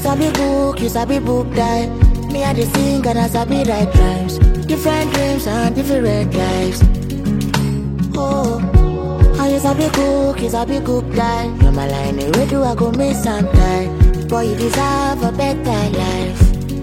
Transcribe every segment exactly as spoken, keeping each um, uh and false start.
sabi book, you sabi book die. Me I dey sing and I sabi write rhymes. Different dreams and different lives. Oh, and you sabi cook, you sabi cook die. You're my line, where do I go miss and die? Boy, you deserve a better life.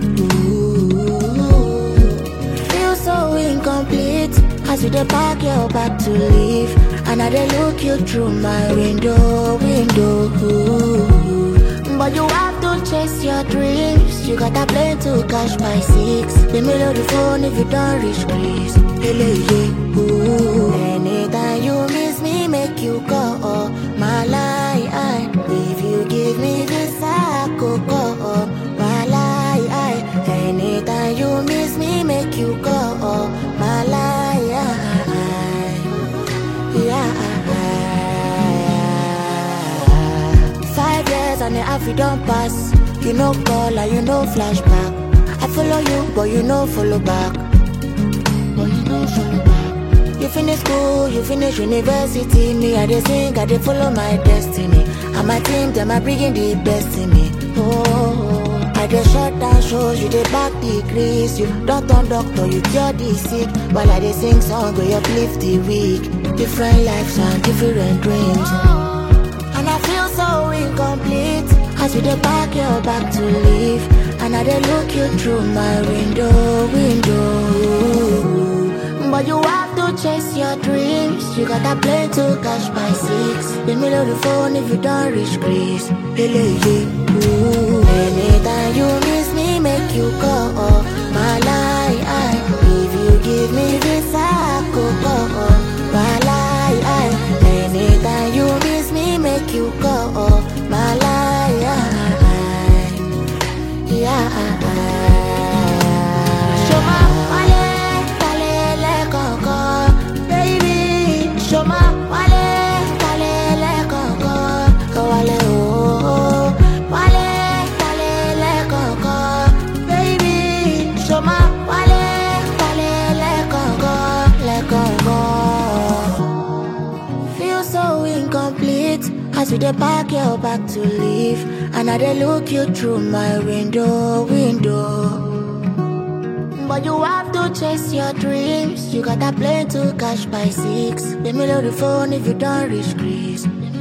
Ooh, feel so incomplete as you dey pack your bag to leave, and I dey look you through my window, window. Ooh. But you have to chase your dreams. You got a plane to catch by six. The middle of the phone if you don't reach Greece. Hele, yeah, ooh. Anytime you miss me, make you go. My lie, if you give me this, I could go. My lie, anytime you miss me, make you go. My lie, yeah. Five years and the half you don't pass. You know call and you know flashback. I follow you, but you know follow back. But you know follow back. You finish school, you finish university. Me, I dey sing, I dey follow my destiny. And my team, them are bringing the best in me. Oh, I dey shut down shows, you dey back degrees. You don't turn doctor, you cure the sick. While I dey sing song, we uplift the weak. Different lives and different dreams. And I feel so incomplete as you dey pack your bag to leave, and I dey look you through my window, window. But you have to chase your dreams. You got a plane to catch by six. The middle of the phone if you don't reach Greece. Hele, yeah, ooh. Anytime you miss me, make you go. My lie, if you give me this, I could go. My lie, anytime you miss me, make you go. My lie, yeah. Show my wale, wale, le, go, baby. Show my wale, wale, le, go, wale, oh, wale, wale, le, go, baby. Show my wale, wale, le, go, le, go. Feel so incomplete as you dey pack your bag to leave, and I dey look you through my window, window. But you have to chase your dreams. You got a plane to catch by six. The middle of the phone if you don't reach Greece.